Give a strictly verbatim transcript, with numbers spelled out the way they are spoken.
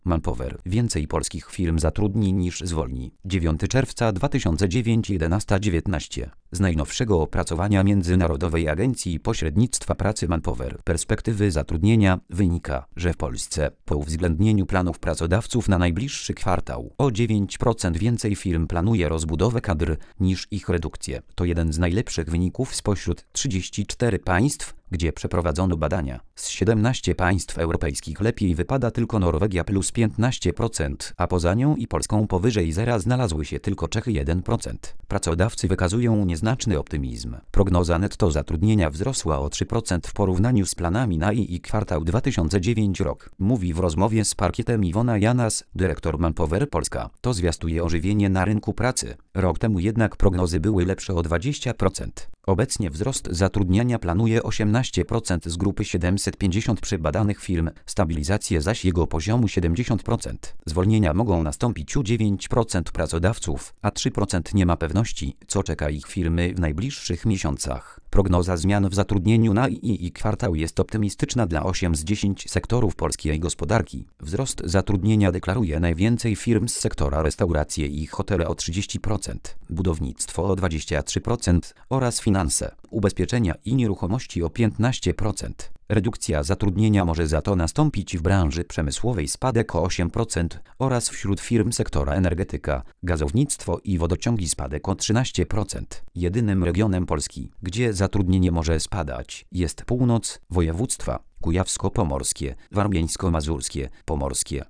Manpower. Więcej polskich firm zatrudni niż zwolni. dziewiątego czerwca dwa tysiące dziewiątego jedenaście dziewiętnaście. Z najnowszego opracowania Międzynarodowej Agencji Pośrednictwa Pracy Manpower Perspektywy Zatrudnienia wynika, że w Polsce po uwzględnieniu planów pracodawców na najbliższy kwartał o dziewięć procent więcej firm planuje rozbudowę kadr niż ich redukcję. To jeden z najlepszych wyników spośród trzydziestu czterech państw, gdzie przeprowadzono badania. Z siedemnastu państw europejskich lepiej wypada tylko Norwegia plus piętnaście procent, a poza nią i Polską powyżej zera znalazły się tylko Czechy jeden procent. Pracodawcy wykazują nieznaczny optymizm. Prognoza netto zatrudnienia wzrosła o trzy procent w porównaniu z planami na I I kwartał dwa tysiące dziewiąty rok. Mówi w rozmowie z Parkietem Iwona Janas, dyrektor Manpower Polska. To zwiastuje ożywienie na rynku pracy. Rok temu jednak prognozy były lepsze o dwadzieścia procent. Obecnie wzrost zatrudnienia planuje osiemnaście procent z grupy siedemset pięćdziesiąt przebadanych firm, stabilizację zaś jego poziomu siedemdziesiąt procent. Zwolnienia mogą nastąpić u dziewięć procent pracodawców, a trzy procent nie ma pewności, co czeka ich firmy w najbliższych miesiącach. Prognoza zmian w zatrudnieniu na I I kwartał jest optymistyczna dla ośmiu z dziesięciu sektorów polskiej gospodarki. Wzrost zatrudnienia deklaruje najwięcej firm z sektora restauracje i hotele o trzydzieści procent, budownictwo o dwadzieścia trzy procent oraz finanse, ubezpieczenia i nieruchomości o piętnaście procent. Redukcja zatrudnienia może za to nastąpić w branży przemysłowej spadek o osiem procent oraz wśród firm sektora energetyka, gazownictwo i wodociągi spadek o trzynaście procent. Jedynym regionem Polski, gdzie zatrudnienie może spadać, jest północ, województwa kujawsko-pomorskie, warmińsko-mazurskie, pomorskie,